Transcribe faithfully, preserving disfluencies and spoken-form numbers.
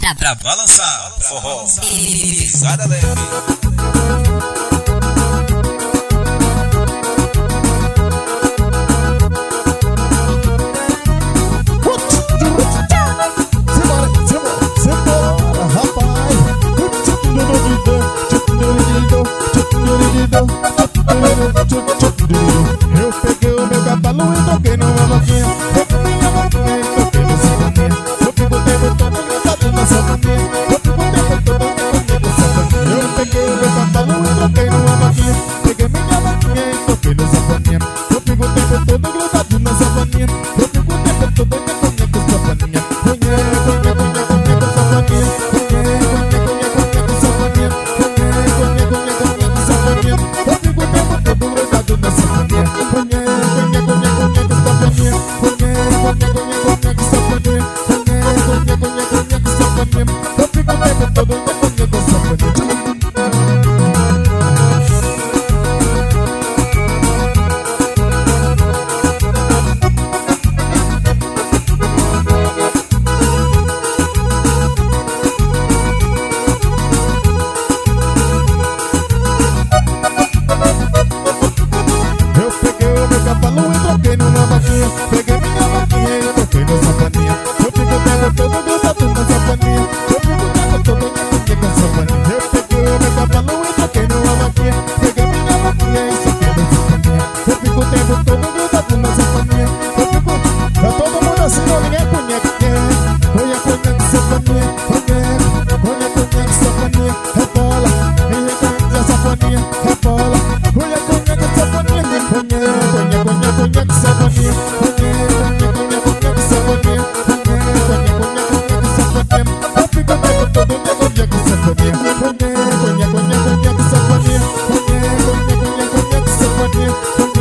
tra, tra, balançar, forró, pisada leve. Eu peguei o meu cavalo e toquei numa vaquinha. Eu peguei a vaquinha e toquei nessa vaquinha. Eu fico o tempo todo ligado nessa vaquinha. Eu fico o tempo todo ligado nessa vaquinha. Eu peguei o meu cavalo e toquei numa vaquinha. Peguei minha vaquinha e toquei nessa vaquinha. Eu fico o tempo todo grudado nessa vaquinha. Eu fico o tempo todo ligado nessa vaquinha. Conhe, conhe, conhe, conhe nessa vaquinha. Conhe, conhe, conhe, conhe nessa vaquinha. Conhe, conhe, conhe, conhe nessa vaquinha. Eu fico o tempo todo grudado nessa vaquinha. Conhe, conhe, conhe, conhe nessa vaquinha. Conhe, conhe, conhe, conhe nessa vaquinha. Conhe, conhe, conhe, conhe nessa vaquinha. Eu fico o tempo todo ligado nessa vaquinha. Eu peguei o meu cavalo e troquei numa vaquinha. Peguei minha vaquinha e troquei nessa vaquinha. Eu fico o tempo todo grudado nessa vaquinha. Eu fico o tempo todo ligado nessa vaquinha. Eu peguei o meu cavalo e troquei numa vaquinha. Peguei minha vaquinha e troquei nessa vaquinha. Eu fico o tempo todo grudado nessa vaquinha. Eu fico... É todo mundo assim, não, ninguém conhece. Olha, conhece essa vaquinha. Olha, olha, conhece essa vaquinha. É bola, ninguém conhece essa vaquinha. É bola, olha, conhece essa vaquinha. Conhe, conhe, conhe, conhe essa vaquinha. Conhe, conhe, conhe, conhe essa vaquinha. Conhe, conhe, conhe, conhe essa vaquinha. Eu fico o tempo todo ligado nessa vaquinha. Conhe, conhe, conhe, conhe essa vaquinha. Conhe, conhe, conhe, conhe essa vaquinha.